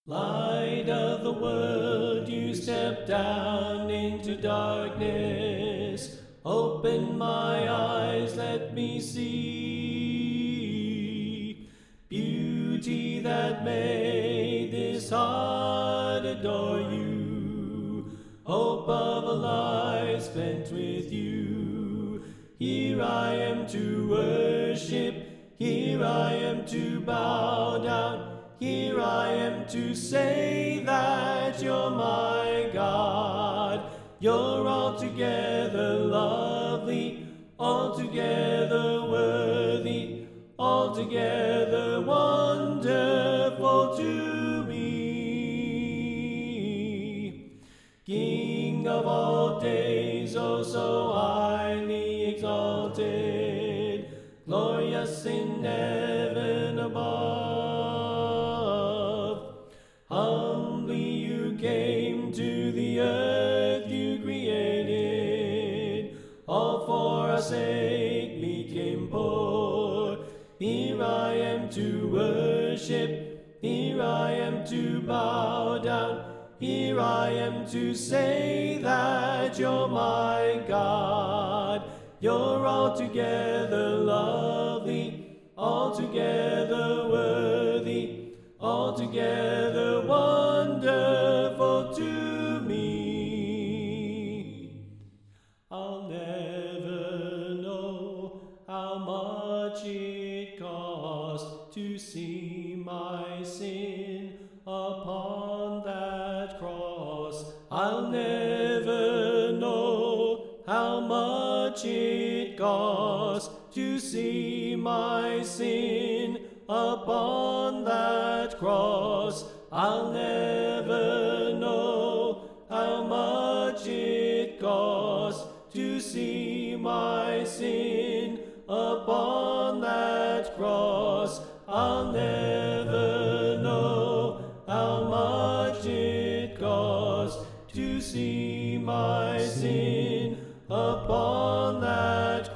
Light of the world, you step down into darkness. Open my eyes, let me see beauty that made this heart adore you. Hope of a life spent with you. Here I am to worship, here I am to bow down. Here I am to say that you're my God. You're altogether lovely, altogether worthy, altogether wonderful to me. King of all days, oh so highly exalted, glorious in heaven above. Humbly you came to the earth you created, all for our sake became poor. Here I am to worship, here I am to bow down, here I am to say that you're my God. You're altogether lovely, altogether worthy, altogether wonderful to me. I'll never know how much it cost to see my sin upon that cross. I'll never know how much it cost to see my sin upon that cross. I'll never know how much it cost to see my sin upon that cross. I'll never know how much it cost to see my sin upon that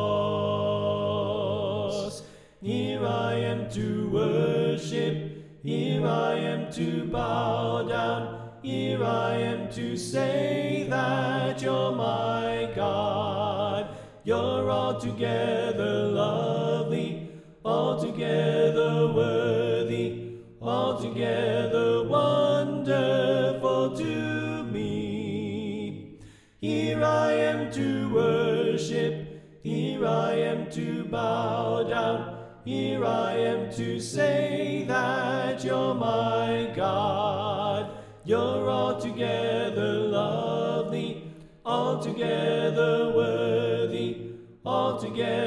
cross. Here I am to worship, here I am to bow down, here I am to say that you're my God. You're altogether lovely, altogether worthy, altogether wonderful to me. Here I am to worship, here I am to bow down, here I am to say that you're my God. You're altogether lovely, altogether worthy, altogether